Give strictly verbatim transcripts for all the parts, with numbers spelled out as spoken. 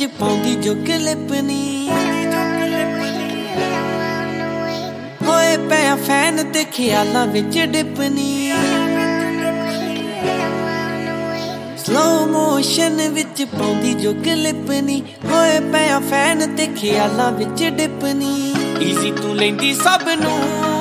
विच पाउंदी जो क्लिपनी होए पिया फैन ते ख्यालां विच डिपनी स्लो मोशन विच पाउंदी जो क्लिपनी होए पिया फैन ते ख्यालां विच डिपनी ईजी तू लैंदी सब नूं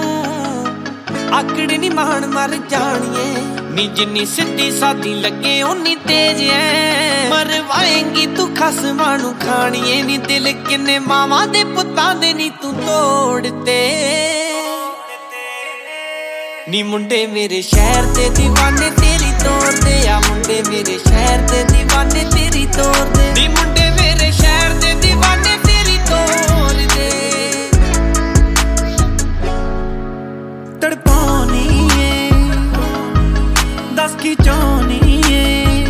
आकड़ नी मान मर जानिए नी जिन्नी सीधी सादी लगे उन्नी तेज है मरवाएंगी तू खसमां नूं खानिए नी दिल किन्ने मावां दे पुत्तां दे नी तू तोड़ते नी मुंडे मेरे शहर दे दीवाने तेरी तोड़ दे आ मुंडे मेरे शहर दे दीवाने तेरी तोड़ दे नी मुंडे मेरे शहर दे दीवाने तेरी तोड़ दे तड़पानी है दस की चाहनी है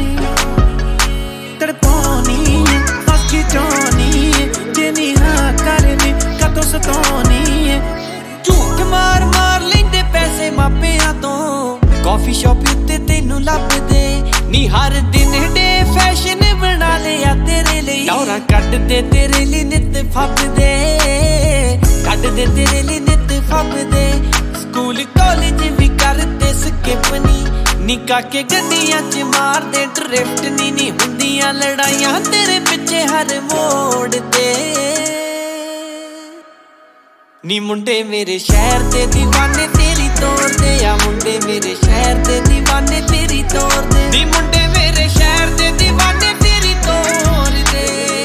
तड़पानी है दस की चाहनी है जेनी हाँ करनी कदों सतानी है झूठ मार मार लेंदे पैसे मापियां तो कॉफी शॉप उत्ते तेनू लभदे नी हर दिन डे फैशन बना लिया तेरे लिए दौरा कट दे तेरे लिए नित फपदे कट दे तेरे लिए नित फपदे स्कूल कॉलेज भी करते स्किपनी निका के गड्डियां च मार दे ड्रिफ्ट नी नी हुंदियां लड़ाइयां तेरे पिछे हर मोड़ ते नी मुंडे मेरे शहर दे दीवाने तेरी तोड़ दे आ मुंडे मेरे शहर दे दीवाने तेरी तोड़ दे नी मुंडे मेरे शहर दे दीवाने तेरी तोड़ दे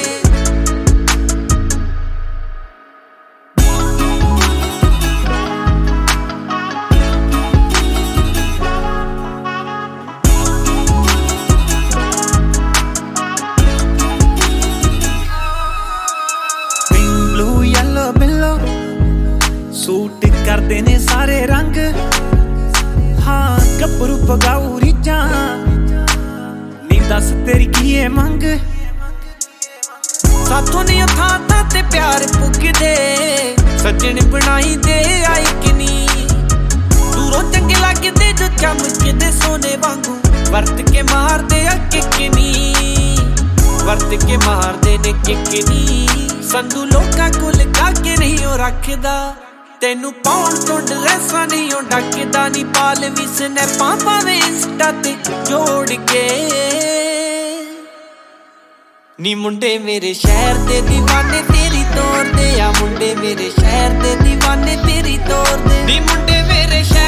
सूट करते ने सारे रंग हाँ गब्बरू पगाऊ रीझां नी दस तेरी की है मंग साथों ने थां थां ते प्यार पुगदे सजन बनाई दे आई किनी दूरों चंगे लगदे जो चमकदे सोने वांगू वरत के मार दे किकनी वरत के मार दे ने किकनी संधू लोकां कोल काके नहीं ओ रखदा तेनू पाउण तो ड्रेसां नहीं ओ डकदा नी पाल भी स्नैपां पावे इंस्टा ते जोड़ के नी मुंडे मेरे शहर दे दीवाने तेरी तोड़ दे आ मुंडे मेरे शहर दे दीवाने तेरी तोड़ दे नी मुंडे मेरे शहर